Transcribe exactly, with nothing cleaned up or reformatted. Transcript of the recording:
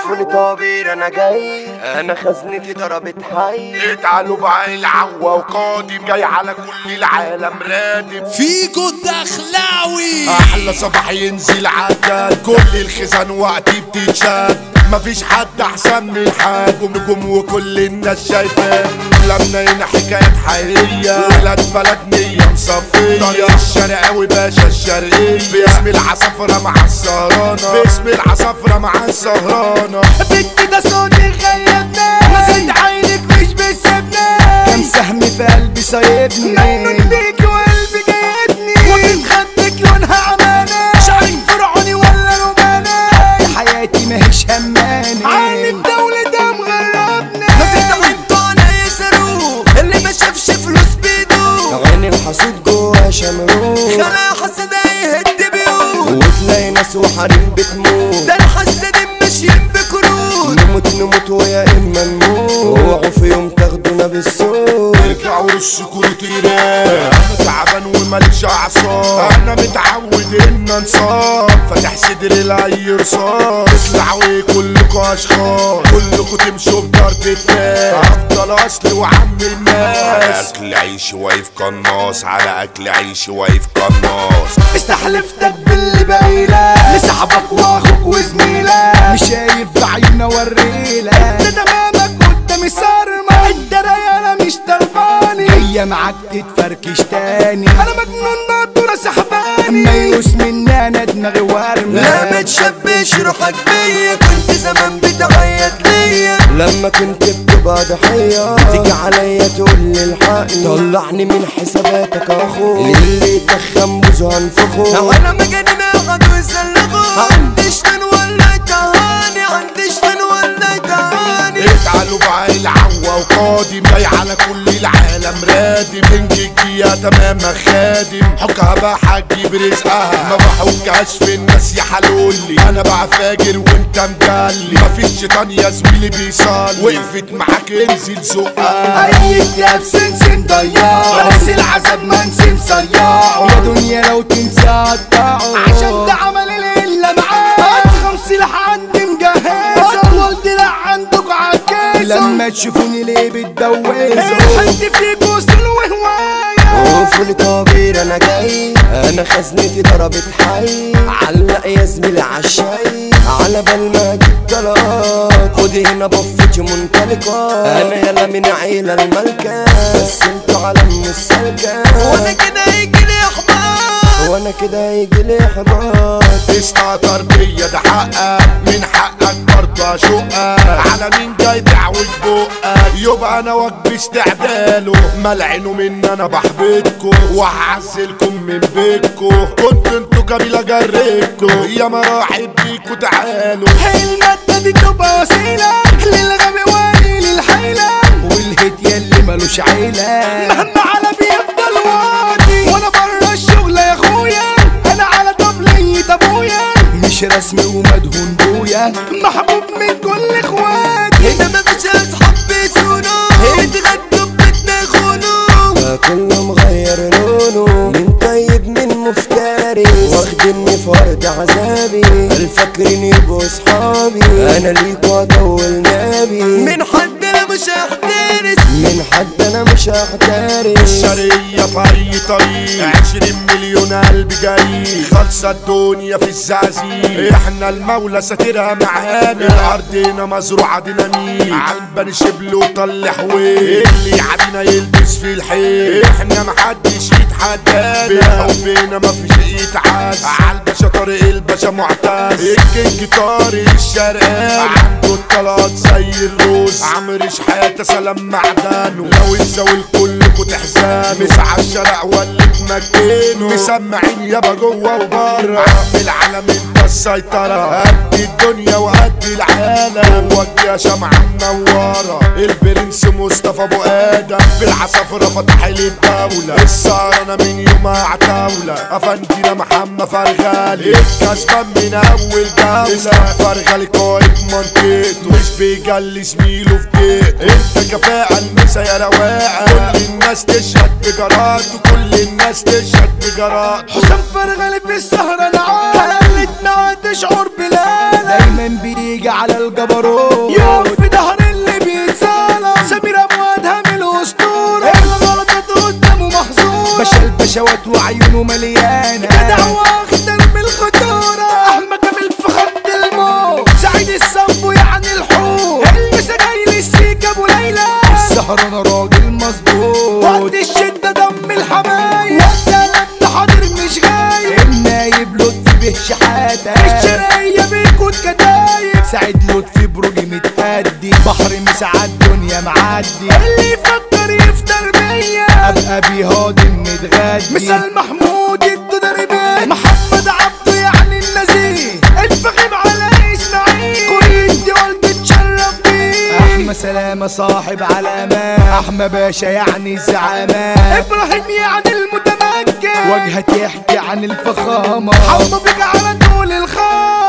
قفل طابير انا جاي، انا خزنتي ضربت حي. اتعالوا بقى العوا وقادم جاي على كل العالم رادم. فيكو الدخلاوي احلى صباح ينزل عدل، كل الخزان وقتي بتتشد، مفيش حد احسن من حد. نجوم وكل الناس شايفان لمنا هنا حكايات حقيقية، ولاد بلد نية مصفية. طريق الشرقاوي باشا الشرقية، باسم العصافرة مع السهرانة، باسم العصافرة مع السهرانة. بنت ده صوتي غيبنا، نزلت عينك مش بتسيبنا، كم سهم في قلبي سايبني، مجنون بيكي وقلبي جايبني، وكنت خدك لونها عمانة، شعرك فرعوني ولا روماني، حياتي ماهيش هماني، عيني في دولة ده مغربنا، نزلت وانتو انا يسروق اللي ما شافش فلوس بيدو، عين الحسود جوا شمروخ، خلايا حسد يهد بيوت، وتلاقي ناس وحريم بتموت، ده الحسادين ماشيين بكروت، نموت نموت ويا اما نموت، اوعوا في يوم تاخدونا بالسوق. ارجعوا للشكور تيران، انا تعبان وماليش اعصاب، انا متعود ان انصاب، فاتح صدري لاي رصاص، اطلعوا كلكوا اشخاص، كلكوا تمشوا بضرب فاس، افضل اصلي وعم الناس. على اكل عيش واقف قناص، على اكل عيش واقف قناص. استحلفتك باللي باقيلك لصاحبك واخوك وزميلك، مش شايف بعيننا وريلك، انت تمامك قدامي صارمة، انت ريالة مش طرفاني، هي معاك تتفركش تاني، انا مجنون ناطورة سحباني، ميؤوس مني انا دماغي ورمة، لا ما تشبش روحك بيا، كنت زمان بتعيط ليا، لما كنت بتبقى ضحية تيجي عليا تقول لي الحقني، طلعني من حساباتك اخو، اللي يتخن بوزه هنفخه، انا مجانين قعدوا يسلخوا، عندي شتان ولا تهاني، عندي شتان ولا تهاني. اتعالوا بقى العوا وقادم جاي على كل العالم رادم، تنجيك يا تمام خادم، حكها بقى هتجيب رزقها، ما بحكهاش في الناس يا حلولي، انا بقى فاجر وانت مجلي، مفيش شيطان يا زميلي بيصلي، وقفت معاك انزل زقها، اي كتاب سنسن ضياع، بس العذاب ما نسي صياعه، يا دنيا لو تنسى قطعه، عشان ده عمل الا معاه، اضخم سلاح عندي مجهزه، اطول دراع عندكوا عكازه، لما تشوفوني ليه بتدوزوا، حد فيكوا وصل وهوايه، قفل طابير انا جاي، انا خزنتي ضربت حي، علق يا زميلي عالشاي، على بال ما اجيب طلقات، خدي هنا بفتي منطلقة، انا يلا من عيلة الملكة، بس انتوا عالم مش سالكة، وانا كده هيجيلي احباط، وانا كده هيجيلي احباط، تستهتر بيا ده حقك، من حقك برضه اشقك، على مين جاي تعوج بقك، يبقى انا واجبي استعداله، ملعنوا مني انا بحبطكوا، وهعزلكم من بيتكوا، كنت انتوا قبيلة جريتكوا، يا مراحب بيكوا تعالوا، المادة دي تبقى وسيلة للغبي واني للحيلة، والهيت ياللي ملوش عيلة، مهما على بيفضل واطي، وانا برا الشغل يا اخويا، انا على طبلية ابويا، مش رسمي ومدهون بويا، محبوب من كل اخواتي، هنا مفيش اصحاب بيسونوا، اتغدوا ببيتنا يخونوا، كله مغير لونه، من طيب من مفتري، واخدني فرد عذابي، الفاكرين يبقوا صحابي، انا ليكوا اطول نابي، من حد انا مش هحترس، من حد انا مش هحترس، الشرقية في اي طريق، عشرين مليون قلب جاي، خلصة الدنيا في الزعزيق، احنا المولى ساترها معانا، الارض هنا مزروعة ديناميت، عالبني شبل وطل حويل، اللي يعدينا يلبس في الحيل، احنا محدش يتحدانا، بحبنا مفيش يتعاز، عالباشا طارق الباشا معتز، الكينج طارق الشرقاوي، عنده الطلات زي الروز، عمرو شحاتة سلام معدنه، لو يتزاول كلكوا تحزانوا، مسعى الشارع ولا تمكنوا، مسمعين يابا جوه وبره، عم العالم انت السيطرة، قد الدنيا وقد العالم، وجه شمعة منورة، البرنس مصطفى ابو ادم، في العصافرة فتح لي الدولة، السهرانة من يوم عتاولة، افندينا محمد فرغالي، الكسبان من اول جولة، فرغالي قائد منطقته، مش بيجلي زميله في بيته، انت كفاءة المسا يا رواقة، كل الناس تشهد بجراته، كل الناس تشهد بجراته، حسام فرغالي في السهرة نعاد، هلالتنا تشعر بلالة، دايما بيجي على الجبروت، الظهر انا راجل مظبوط، وقت الشدة دم الحماية، وقت لما حاضر مش غايب، النايب لطفي به شحاتة، الشرقية بيكون كدايب، سعيد لطفي بروجي متأدي، بحر مساعة الدنيا معدي، اللي يفكر يفطر بيا ابقى بيهاضم متغدي، مثال محمود الدربي، محمد عبده يعني النزيه، الفخم على اسماعيل، كل دي والدي تشرف بيه، احمد سلامة صاحب علامات، احمد باشا يعني الزعامات، ابراهيم يعني المتمكن، واجهة يحكي عن الفخامة، حمو بيجي على طول الخام.